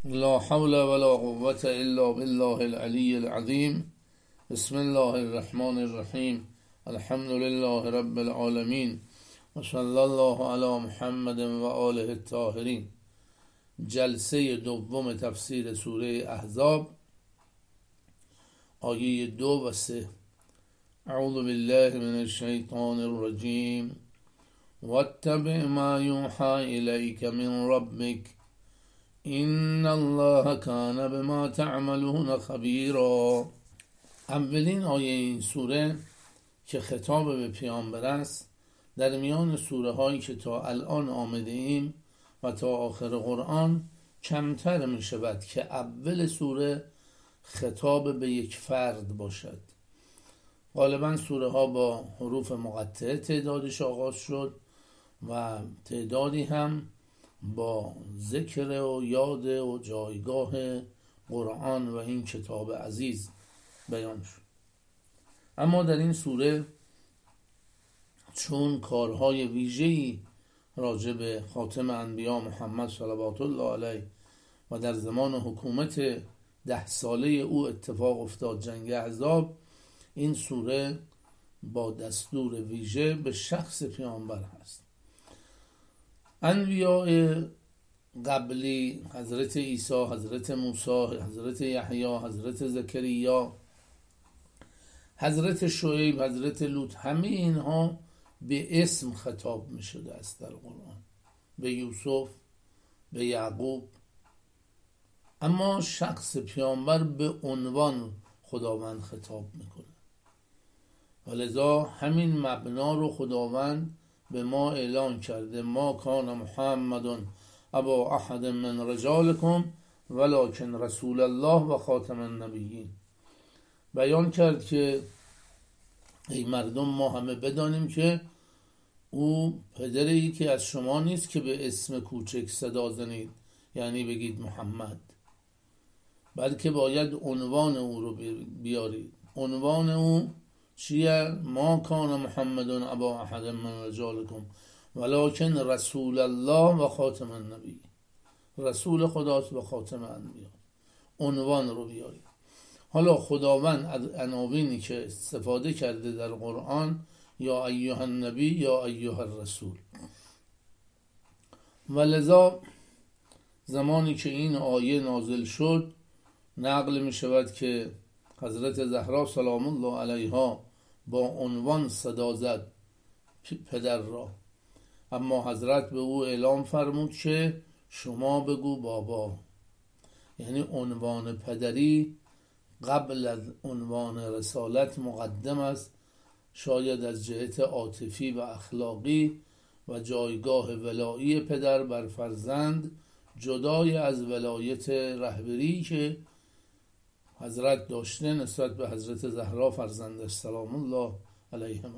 لا حول ولا قوة الا بالله العلی العظیم. بسم الله الرحمن الرحیم. الحمد لله رب العالمین و صلی الله علی محمد و آله الطاهرین. جلسه دوم تفسیر سوره احزاب، آیه 2 و 3. اعوذ بالله من الشیطان الرجیم واتبع ما یوحی الیک من ربک ان الله کان بما تعملون خبیرا. اولین آیه این سوره که خطاب به پیامبر است، در میان سوره هایی که تا الان آمده ایم و تا آخر قرآن کمتر می شود که اول سوره خطاب به یک فرد باشد. غالبا سوره ها با حروف مقطعه تعدادش آغاز شد و تعدادی هم با ذکر و یاد و جایگاه قرآن و این کتاب عزیز بیان شد. اما در این سوره چون کارهای ویژه‌ای راجع به خاتم انبیا محمد صلوات الله علیه و در زمان حکومت 10 ساله او اتفاق افتاد، جنگ احزاب، این سوره با دستور ویژه به شخص پیامبر هست. انبیاء قبلی، حضرت عیسی، حضرت موسی، حضرت یحیی، حضرت زکریا، حضرت شعیب، حضرت لوط، همه اینها به اسم خطاب می شده است در قرآن، به یوسف، به یعقوب. اما شخص پیامبر به عنوان خداوند خطاب میکنه و لذا همین مبنا رو خداوند به ما اعلان کرده: ما کان محمد ابا احد من رجالکم ولکن رسول الله و خاتم النبیین. بیان کرد که ای مردم، ما همه بدانیم که او پدری که از شما نیست که به اسم کوچک صدا زنید، یعنی بگید محمد، بلکه باید عنوان او رو بیارید. عنوان او چیه؟ ما کان محمد ابا احد من رجالکم ولکن رسول الله و خاتم النبی. رسول خداست و خاتم انبیا. عنوان رو بیارید. حالا خداوند از عناوینی که استفاده کرده در قرآن، یا ایها النبی یا ایها الرسول، و لذا زمانی که این آیه نازل شد نقل می شود که حضرت زهرا سلام الله علیها با عنوان صدا زد پدر را، اما حضرت به او اعلام فرمود که شما بگو بابا. یعنی عنوان پدری قبل از عنوان رسالت مقدم است، شاید از جهت عاطفی و اخلاقی و جایگاه ولایی پدر بر فرزند، جدای از ولایت رهبری که حضرت داشته نسبت به حضرت زهرا فرزندش سلام الله علیهما.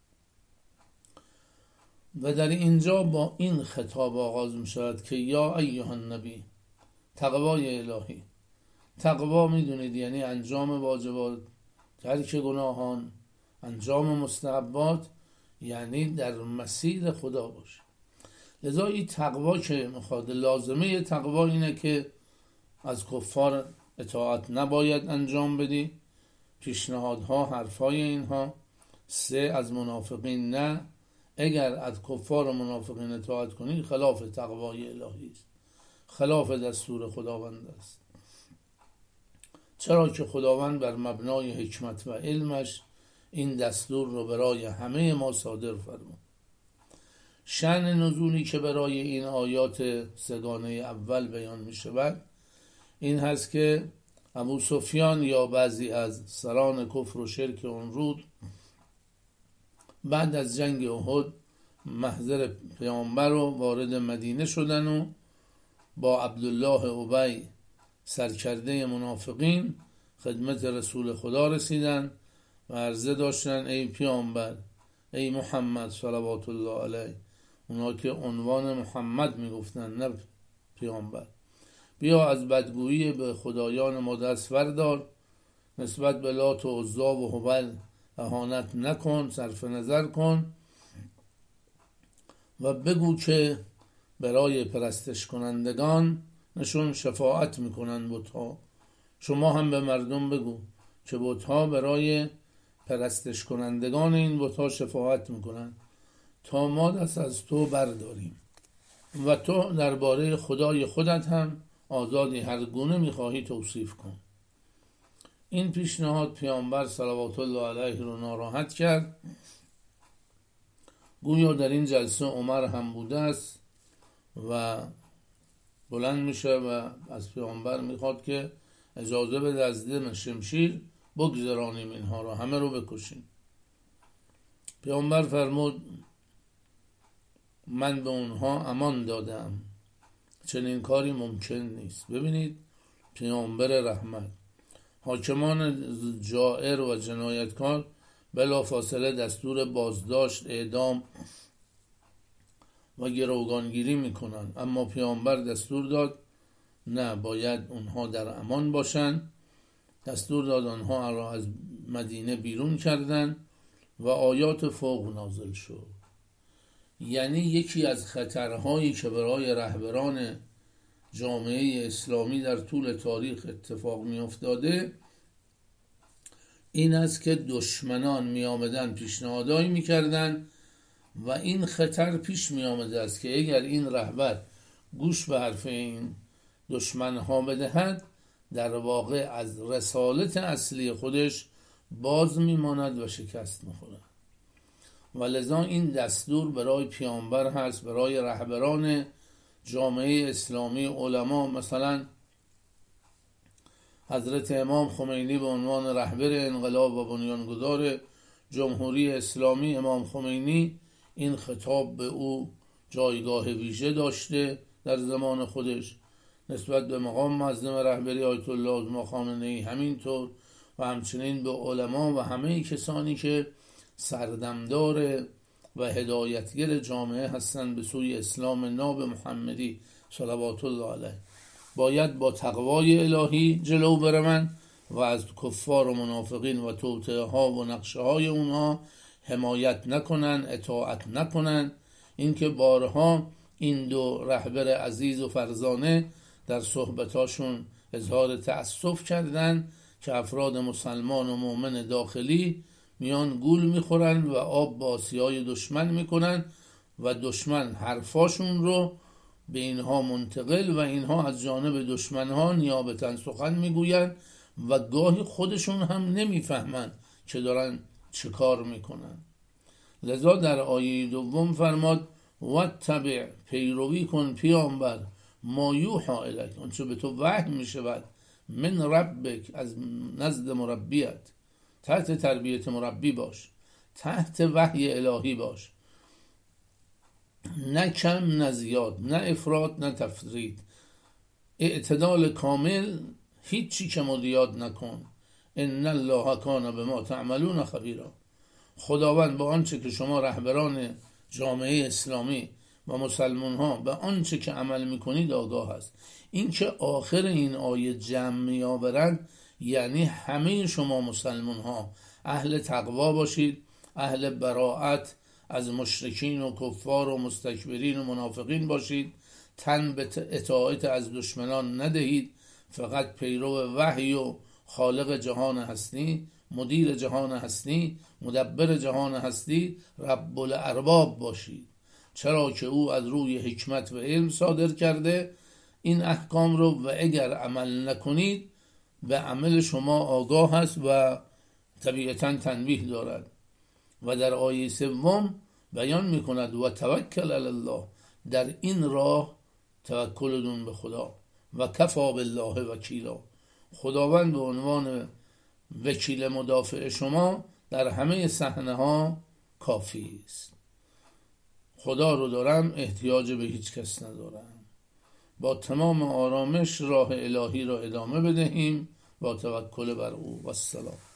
و در اینجا با این خطاب آغاز می شود که یا ایها النبی، تقوای الهی. تقوا میدونید یعنی انجام واجبات، ترک گناهان، انجام مستحبات، یعنی در مسیر خدا باشه. لذا این تقوا که میخواد، لازمه تقوا اینه که از کفار اطاعت نباید انجام بدی، پیشنهادها، حرفای اینها. 3 از منافقین نه. اگر از کفار و منافقین اطاعت کنی خلاف تقوای الهی است، خلاف دستور خداوند است. چرا که خداوند بر مبنای حکمت و علمش این دستور رو برای همه ما صادر فرمود. شأن نزولی که برای این آیات سگانه اول بیان می شود این هست که ابو سفیان یا بعضی از سران کفر و شرک اون رود بعد از جنگ احد محضر پیامبر رو وارد مدینه شدن و با عبدالله ابی سرکرده منافقین خدمت رسول خدا رسیدن و عرضه داشتن: ای پیامبر، ای محمد صلوات الله علیه، اونا که عنوان محمد میگفتن نه پیامبر، بیا از بدگویی به خدایان ما دست بردار، نسبت به لات و عزا و هبل اهانت نکن، صرف نظر کن و بگو که برای پرستش کنندگان نشون شفاعت میکنن بت‌ها. شما هم به مردم بگو که بت‌ها برای پرستش کنندگان این بت‌ها شفاعت میکنن تا ما دست از تو برداریم و تو درباره خدای خودت هم آزادی هر گونه میخواهی توصیف کن. این پیشنهاد پیامبر صلوات الله علیه رو ناراحت کرد. گویا در این جلسه عمر هم بوده است و بلند میشه و از پیامبر میخواد که اجازه بده از دم شمشیر بگذرانیم اینها رو، همه رو بکشیم. پیامبر فرمود من به اونها امان دادم، چنین کاری ممکن نیست. ببینید پیامبر رحمت، حاکمان جائر و جنایتکار بلافاصله دستور بازداشت، اعدام و گروگانگیری میکنن، اما پیامبر دستور داد نه، باید اونها در امان باشن. دستور داد آنها را از مدینه بیرون کردن و آیات فوق نازل شد. یعنی یکی از خطرهایی که برای رهبران جامعه اسلامی در طول تاریخ اتفاق می افتاده این است که دشمنان می آمدن پیشنهادایی می کردن و این خطر پیش می آمده است که اگر این رهبر گوش به حرف این دشمنها بدهد در واقع از رسالت اصلی خودش باز می ماند و شکست می خورد. و لذا این دستور برای پیامبر هست، برای رهبران جامعه اسلامی، علما، مثلا حضرت امام خمینی به عنوان رهبر انقلاب و بنیانگذار جمهوری اسلامی، امام خمینی این خطاب به او جایگاه ویژه داشته در زمان خودش نسبت به مقام معظم رهبری آیت الله عظمی خامنه‌ای همینطور و همچنین به علما و همه کسانی که سردمدار و هدایتگر جامعه هستند به سوی اسلام ناب محمدی صلوات الله علیه. باید با تقوای الهی جلو برون و از کفار و منافقین و توطئه ها و نقشه های اونها حمایت نکنن، اطاعت نکنن. اینکه بارها این دو رهبر عزیز و فرزانه در صحبتاشون اظهار تأسف کردن که افراد مسلمان و مؤمن داخلی میان گول میخورن و آب با آسیای دشمن میکنن و دشمن حرفاشون رو به اینها منتقل و اینها از جانب دشمنها نیابتاً سخن میگوین و گاهی خودشون هم نمیفهمن که دارن چه کار میکنن. لذا در آیه دوم فرماد واتبع، پیروی کن پیامبر، ما یوحی الیک، آنچه به تو وحی میشود، من ربک، از نزد مربیت، تحت تربیت مربی باش، تحت وحی الهی باش، نه کم نه زیاد، نه افراط نه تفرید، اعتدال کامل، هیچی کم و زیاد نکن. ان الله کان بما تعملون خبیرا، خداوند با آنچه که شما رهبران جامعه اسلامی و مسلمان ها به آنچه که عمل میکنید آگاه است. این که آخر این آیه جمع میآورند یعنی همه شما مسلمان ها اهل تقوا باشید، اهل براءت از مشرکین و کفار و مستکبرین و منافقین باشید، تن به اطاعت از دشمنان ندهید، فقط پیرو وحی و خالق جهان هستی، مدیر جهان هستی، مدبر جهان هستی، رب الارباب باشید، چرا که او از روی حکمت و علم صادر کرده این احکام رو و اگر عمل نکنید به عمل شما آگاه است و طبیعتاً تنبیه دارد. و در آیه سوم بیان میکند و توکل علی الله، در این راه توکل دون به خدا و کفا بالله وکیلا، خداوند به عنوان وکیل مدافع شما در همه صحنه ها کافی است. خدا رو دارم، احتیاج به هیچ کس ندارم. با تمام آرامش راه الهی را ادامه بدهیم با توکل بر او. و السلام.